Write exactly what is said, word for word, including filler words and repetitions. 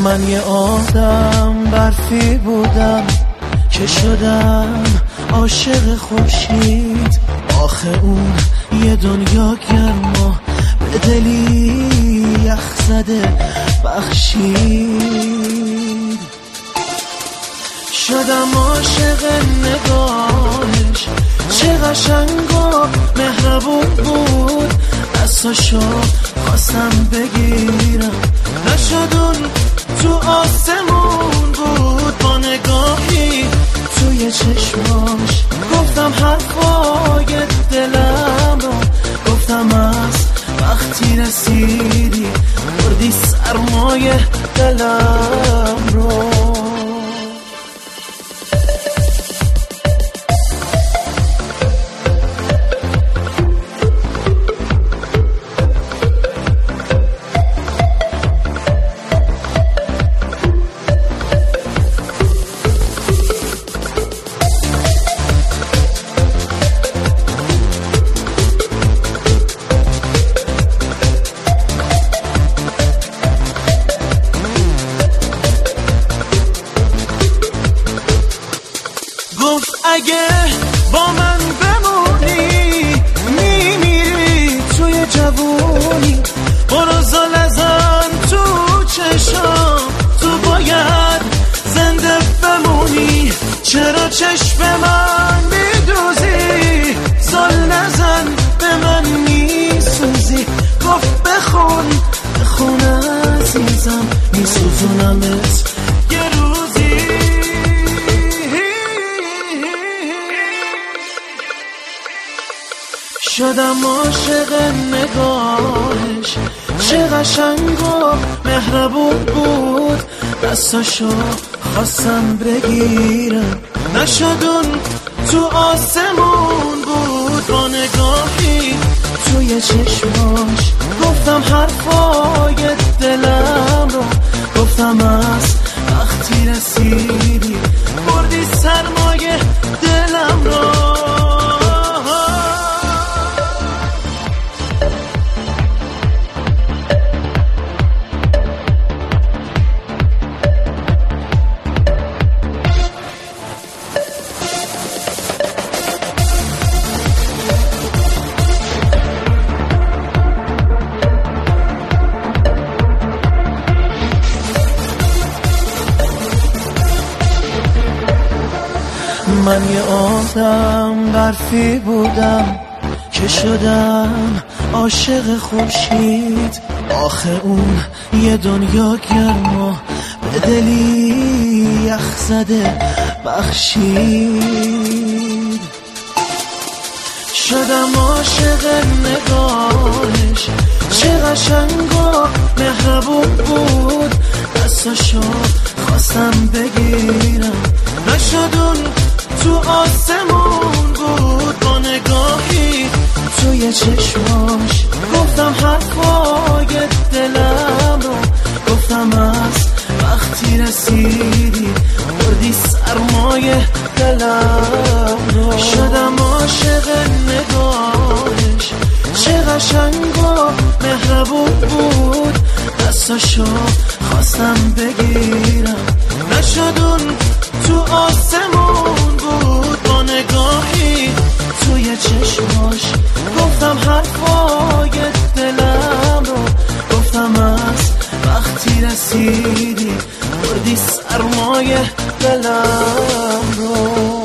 من یه آدم برفی بودم که شدم عاشق خورشید. آخه اون یه دنیا گرما به دلی یخ زده بخشید. شدم عاشق نگاهش، چه قشنگ و مهربون بود. دستاشو خواستم بگیرم، نشد اون تو آسمون بود. با نگاهی توی چشماش گفتم حرفای دلم رو. گفتم از وقتی رسیدی بردی سرمایه دلم رو. گفت اگه با من بمونی میمیری توی جوونی. برو زل ازن تو چشام، تو باید زنده بمونی. چرا چشم من میدوزی، زل نزن به من میسوزی. گفت بخون بخون عزیزم، میسوزونمت یه روزی. شدم عاشق نگاهش، چه قشنگ و مهربون بود. دستاشو خواستم بگیرم، نشد اون تو آسمون بود. با نگاهی توی چشماش گفتم حرفای دلم رو. گفتم از وقتی رسیدی بردی سرمایه دلم رو. من یه آدم برفی بودم که شدم عاشق خورشید. آخه اون یه دنیا گرما به دلی یخ زده بخشید. شدم عاشق نگاهش، چه قشنگ و مهربون بود. دستاشو خواستم بگیرم، نشد اون تو آسمون بود. با نگاهی توی چشماش گفتم حرفای دلم رو. گفتم از وقتی رسیدی بردی سرمایه دلم رو. شدم عاشق نگاهش، چه قشنگ و مهربون بود. دستاشو خواستم بگیرم، نشد اون تو آسمون بود. با نگاهی توی چشماش گفتم حرفای دلم رو. گفتم از وقتی رسیدی بردی سرمایه دلم رو.